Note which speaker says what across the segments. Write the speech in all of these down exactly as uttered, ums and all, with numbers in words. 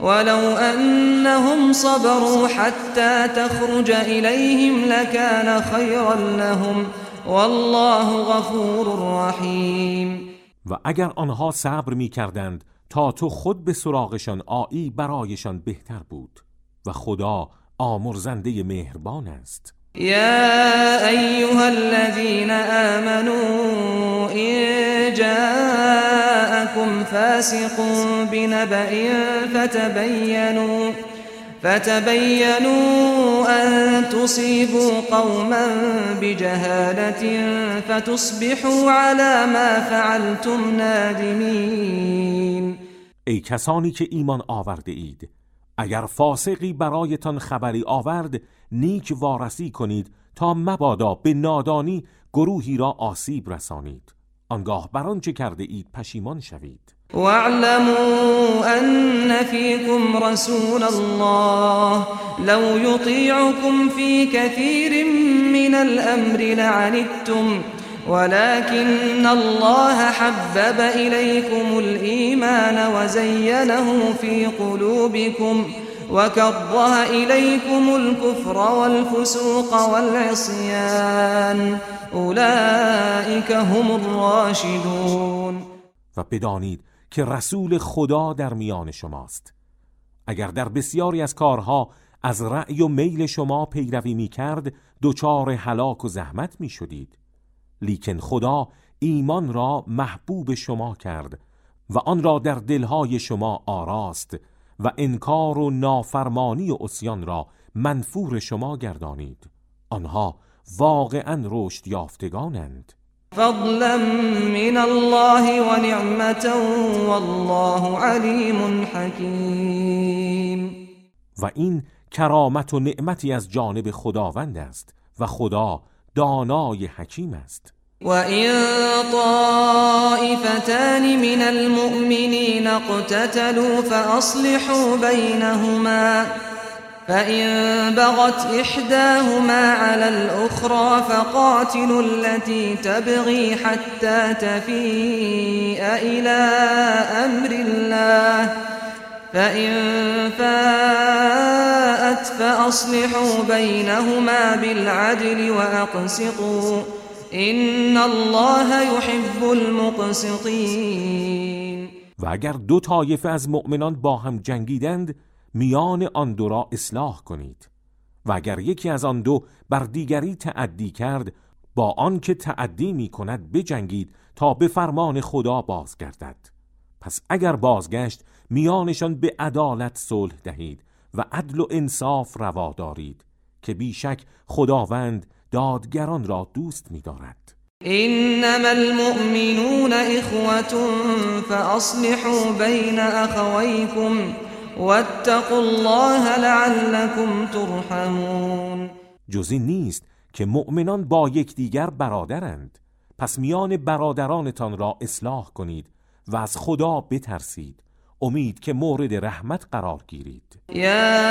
Speaker 1: ولو أنهم صبروا حتى تخرج إليهم لكان خيرا لهم والله غفور رحیم.
Speaker 2: و اگر آنها صبر می کردند تا تو خود به سراغشان آیی برایشان بهتر بود و خدا آمرزنده مهربان است.
Speaker 1: يا أيها الذين آمنوا إن جاءكم فاسق بنبأ فتبينوا فتبينوا أن تصيبوا قوما بجهالة فتصبحوا على ما فعلتم نادمين.
Speaker 2: ای کسانی که ایمان آورده اید، اگر فاسقی برایتان خبری آورد نیک وارسی کنید تا مبادا به نادانی گروهی را آسیب رسانید، آنگاه بر آنچه کرده اید پشیمان شوید.
Speaker 1: واعلموا أن فيكم رسول الله لو يطيعكم في كثير من الأمر لعنتم ولكن الله حبب إليكم الإيمان وزينه في قلوبكم وكره إليكم الكفر والفسوق والعصيان أولئك هم الراشدون.
Speaker 2: و بدانید که رسول خدا در میان شماست. اگر در بسیاری از کارها از رأی و میل شما پیروی می کرد دچار هلاک و زحمت می شدید، لیکن خدا ایمان را محبوب شما کرد و آن را در دلهای شما آراست و انکار و نافرمانی و عصیان را منفور شما گردانید. آنها واقعا رشد یافتگانند.
Speaker 1: فضلا من الله و نعمتا والله علیم حکیم.
Speaker 2: و این کرامت و نعمتی از جانب خداوند است و خدا دانای حکیم است.
Speaker 1: وَإِن طَائِفَتَانِ مِنَ الْمُؤْمِنِينَ اقْتَتَلُوا فَأَصْلِحُوا بَيْنَهُمَا فَإِن بَغَتْ إِحْدَاهُمَا عَلَى الْأُخْرَى فَقَاتِلُوا الَّتِي تَبْغِي حَتَّى تَفِيءَ إِلَى أَمْرِ اللَّهِ فَإِن فَاءَتْ فَأَصْلِحُوا بَيْنَهُمَا بِالْعَدْلِ وَأَقْسِطُوا إِنَّ اللَّهَ يُحِبُّ الْمُقْسِطِينَ.
Speaker 2: و اگر دو طایفه از مؤمنان با هم جنگیدند میان آن دو را اصلاح کنید، و اگر یکی از آن دو بر دیگری تعدی کرد با آن که تعدی می کند بجنگید تا به فرمان خدا بازگردد. پس اگر بازگشت میانشان به عدالت صلح دهید و عدل و انصاف روا دارید که بیشک خداوند دادگران را دوست می دارد.
Speaker 1: انما المؤمنون اخوة فاصلحوا بین اخویکم واتقوا الله لعلكم ترحمون.
Speaker 2: جز این نیست که مؤمنان با یکدیگر برادرند، پس میان برادرانتان را اصلاح کنید و از خدا بترسید، امید که مورد رحمت قرار گیرید.
Speaker 1: یا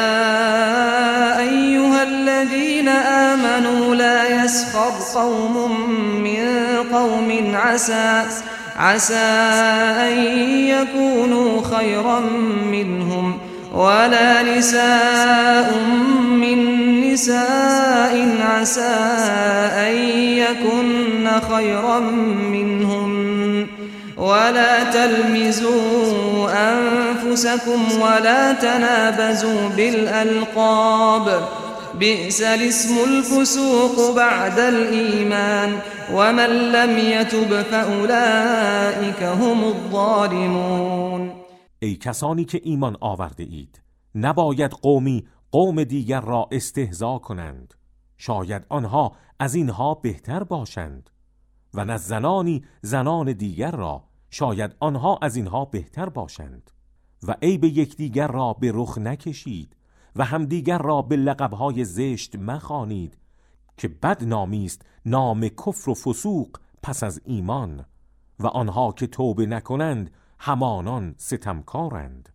Speaker 1: ایها الذین آمنوا لا یسخر قوم من قوم عسى عسى ان یکونوا خیرا منهم ولا نساء من نساء عسى ان یکن خیرا منهم ولا تلمزوا أنفسكم ولا تنابزوا بالألقاب بئس الاسم الفسوق بعد الإيمان ومن لم يتب فأولئك هم الظالمون.
Speaker 2: ای کسانی که ایمان آورده اید، نباید قومی قوم دیگر را استهزا کنند، شاید آنها از اینها بهتر باشند، و نه زنانی زنان دیگر را، شاید آنها از اینها بهتر باشند. و عیب یکدیگر را به رخ نکشید و همدیگر را به لقبهای زشت مخوانید که بدنامی است نام کفر و فسوق پس از ایمان، و آنها که توبه نکنند همانان ستمکارند.